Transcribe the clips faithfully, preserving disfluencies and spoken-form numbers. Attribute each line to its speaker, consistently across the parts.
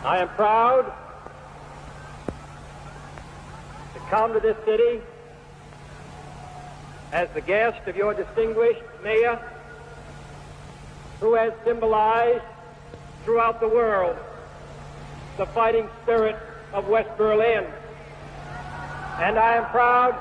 Speaker 1: I am proud to come to this city as the guest of your distinguished mayor, who has symbolized throughout the world the fighting spirit of West Berlin. And I am proud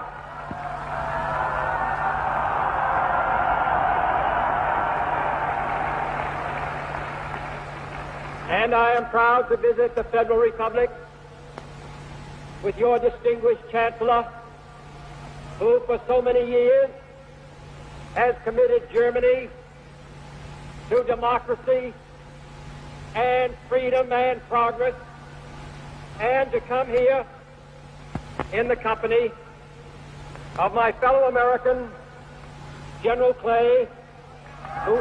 Speaker 1: and I am proud to visit the Federal Republic with your distinguished Chancellor, who for so many years has committed Germany to democracy and freedom and progress, and to come here in the company of my fellow American, General Clay, who,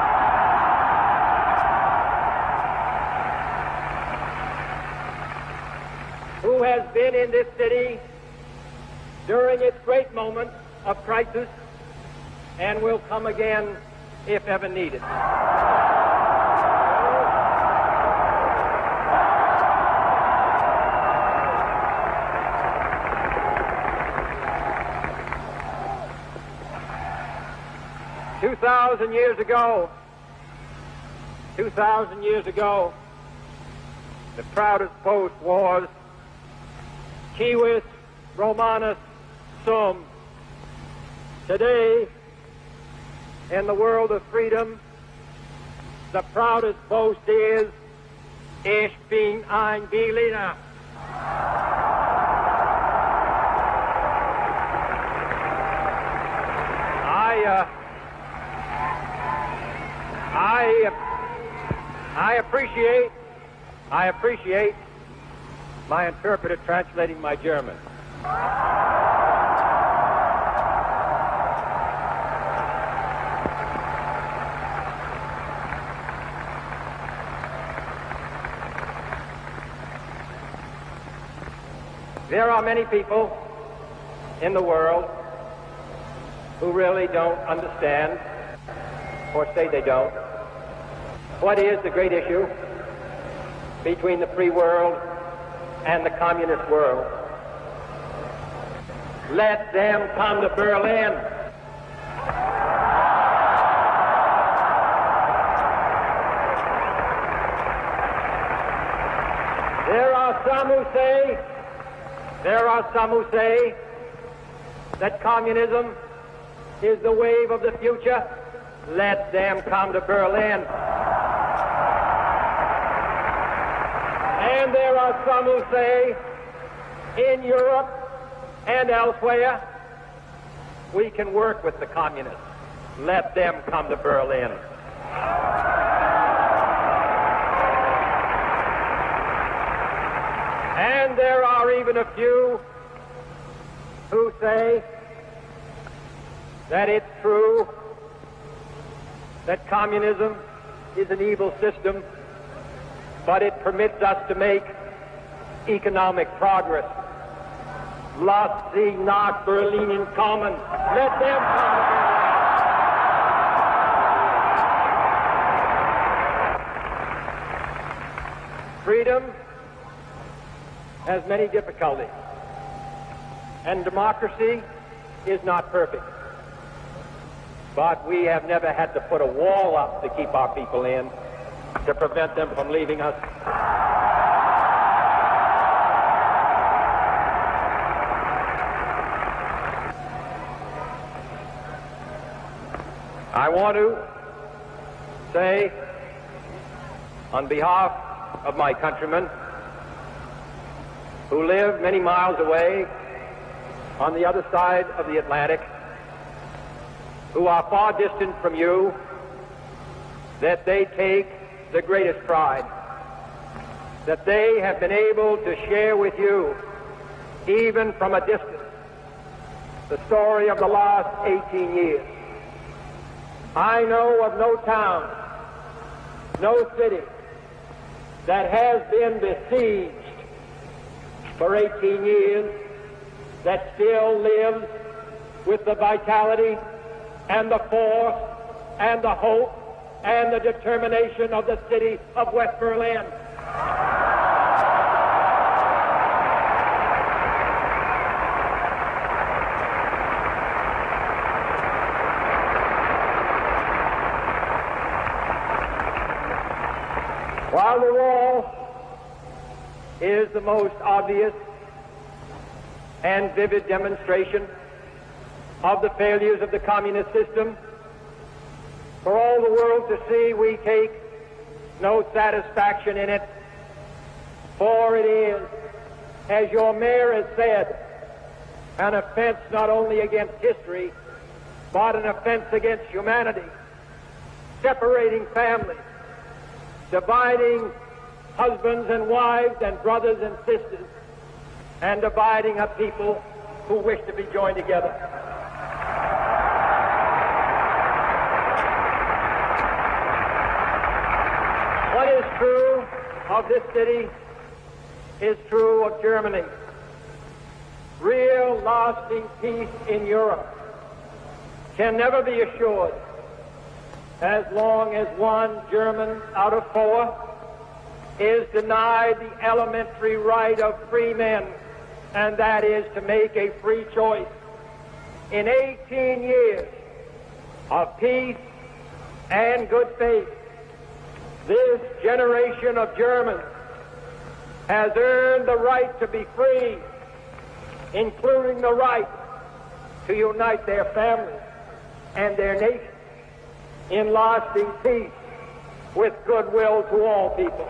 Speaker 1: who has been in this city during its great moment of crisis and will come again if ever needed. Two thousand years ago, two thousand years ago, the proudest boast was Civis Romanus Sum. Today, in the world of freedom, the proudest boast is Ich bin ein Berliner. I, uh, I, I appreciate, I appreciate my interpreter translating my German. There are many people in the world who really don't understand, or say they don't, what is the great issue between the free world and the communist world. Let them come to Berlin. There are some who say, there are some who say that communism is the wave of the future. Let them come to Berlin. And there are some who say, in Europe and elsewhere, we can work with the communists. Let them come to Berlin. And there are even a few who say that it's true that communism is an evil system, but it permits us to make economic progress. Lass sie nach Berlin kommen. Let them come to Berlin. Freedom has many difficulties, and democracy is not perfect. But we have never had to put a wall up to keep our people in, to prevent them from leaving us. I want to say, on behalf of my countrymen who live many miles away on the other side of the Atlantic, who are far distant from you, that they take the greatest pride, that they have been able to share with you, even from a distance, the story of the last eighteen years. I know of no town, no city that has been besieged for eighteen years that still lives with the vitality and the force and the hope and the determination of the city of West Berlin. wall is the most obvious and vivid demonstration of the failures of the communist system. For all the world to see, we take no satisfaction in it, for it is, as your mayor has said, an offense not only against history, but an offense against humanity, separating families, dividing husbands and wives and brothers and sisters, and dividing a people who wish to be joined together. What is true of this city is true of Germany. Real, lasting peace in Europe can never be assured as long as one German out of four is denied the elementary right of free men, and that is to make a free choice. In eighteen years of peace and good faith, this generation of Germans has earned the right to be free, including the right to unite their families and their nation in lasting peace with goodwill to all people.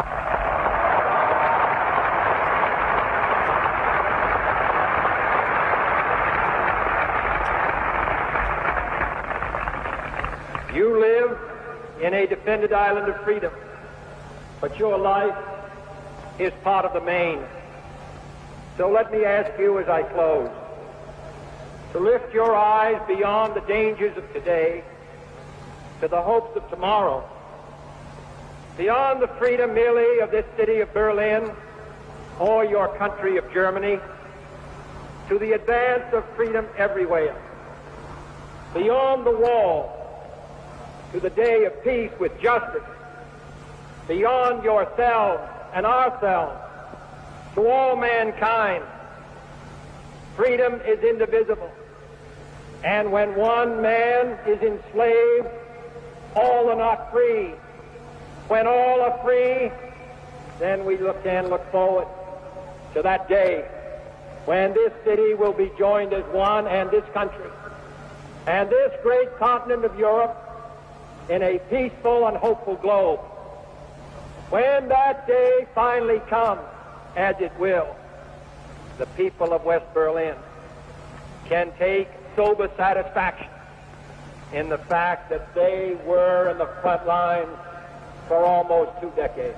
Speaker 1: You live in a defended island of freedom, but your life is part of the main. So let me ask you as I close to lift your eyes beyond the dangers of today to the hopes of tomorrow, beyond the freedom merely of this city of Berlin or your country of Germany, to the advance of freedom everywhere, beyond the wall to the day of peace with justice, beyond yourselves and ourselves to all mankind. Freedom is indivisible, and when one man is enslaved, all are not free. When all are free, then we look and look forward to that day when this city will be joined as one, and this country and this great continent of Europe in a peaceful and hopeful globe. When that day finally comes, as it will, the people of West Berlin can take sober satisfaction in the fact that they were in the front lines for almost two decades.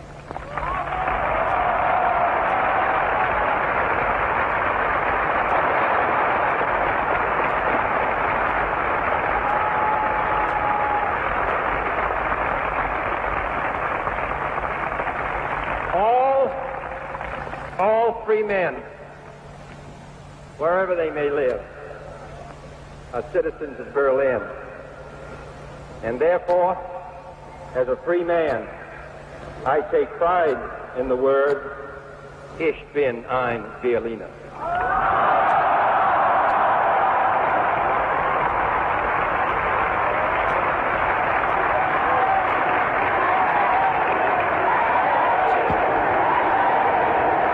Speaker 1: All, all free men, wherever they may live, are citizens of Berlin. And therefore, as a free man, I take pride in the word, Ich bin ein Berliner.